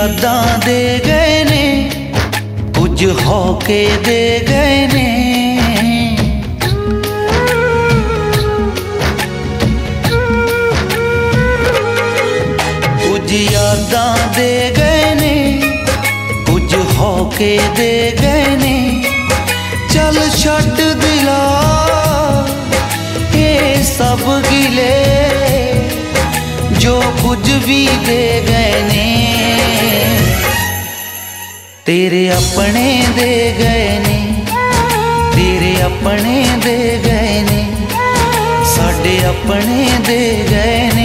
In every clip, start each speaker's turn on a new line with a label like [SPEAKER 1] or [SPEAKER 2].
[SPEAKER 1] यादां दे गए ने, कुछ होके दे गए ने। कुछ यादां दे गए ने, कुछ होके दे गए ने। चल छड्ड दिला ये सब गिले, जो कुछ भी दे गए ने। तेरे अपने दे गए ने, तेरे अपने दे गए ने, साडे अपने दे गए ने।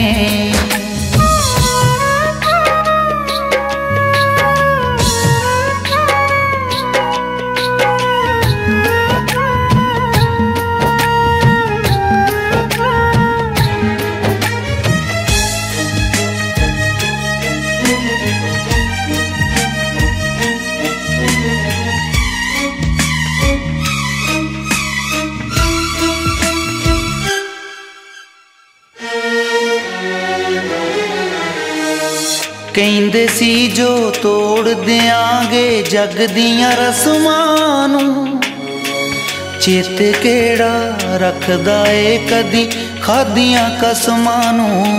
[SPEAKER 1] कहंदे सी जो तोड़ देंगे जग दियां रस्मां नूं, चेते केड़ा रखदा ए कदी खादियां कसमां नूं।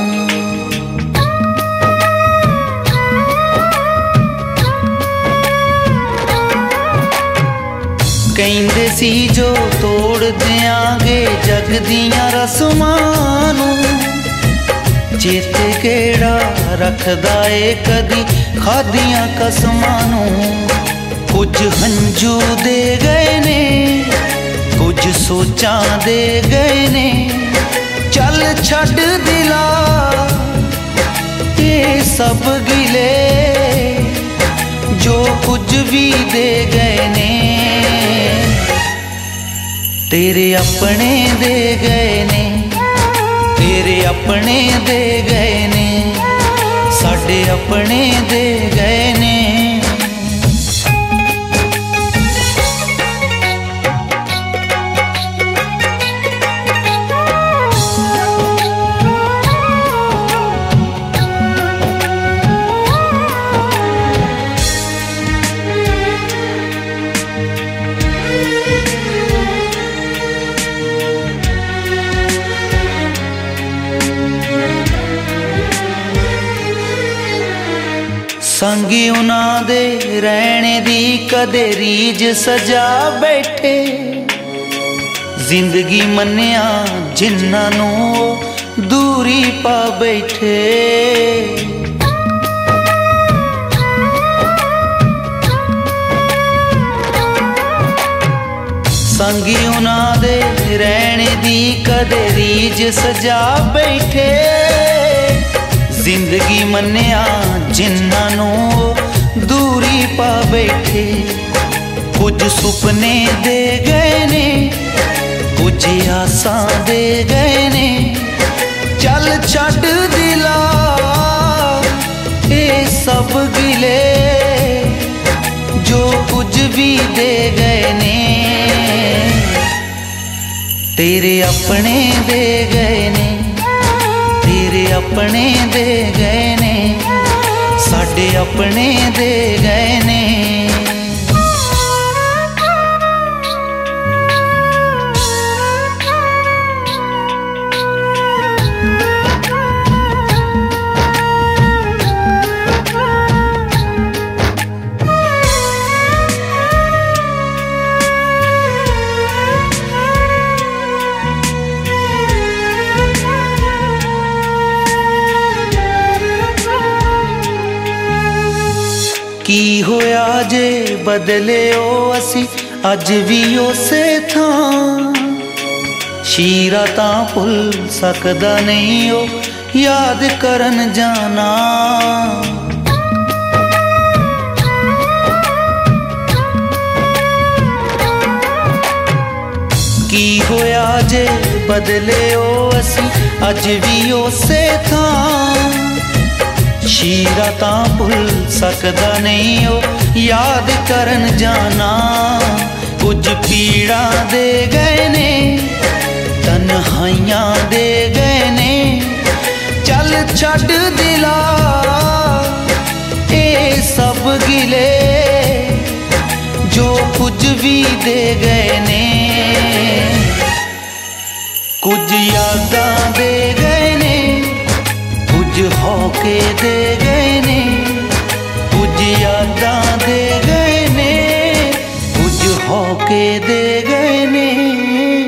[SPEAKER 1] कहंदे सी जो तोड़ देंगे जग दियां रस्मां नूं, चेते केड़ा रखदा ए कदी खादियां कसमां नूं। कुछ हंजू दे गए ने, कुछ सोचां दे गए ने। चल छड्ड दिला ये सब गिले, जो कुछ भी दे गए ने। तेरे अपने दे गए ने, तेरे अपने दे गए ने, साडे अपने दे गए ने। संगी उन्हां दे रहने दी कदे रीज सजा बैठे, जिंदगी मन्निया जिन्हां नूं दूरी पा बैठे। संगी उन्हां दे रहने दी कदे रीज सजा बैठे, जिंदगी मन्निया जिन्हां नूं दूरी पा बैठे। कुछ सुपने दे गए ने, कुछ आसां दे गए ने। चल छड्ड दिला ये सब गिले, जो कुछ भी दे गए ने। तेरे अपने दे गए ने, तेरे अपने दे गए ने, साडे अपने दे गए ने। की होया जे बदले ओ असी अज भी उसे थां, शीरा तां भुल सकदा नहीं ओ याद करन जाना। की होया जे बदले ओ असी अज भी उसे थां, शीरा तां भुल सकदा नहीं ओ याद करन जाना। कुछ पीड़ा दे गए ने, तन्हाइयां दे गए ने। चल छड्ड दिला ये सब भी दे गए ने, कुछ यादां दे गए ने, कुछ होके दे गए ने, कुछ यादां दे गए ने, कुछ होके दे गए ने।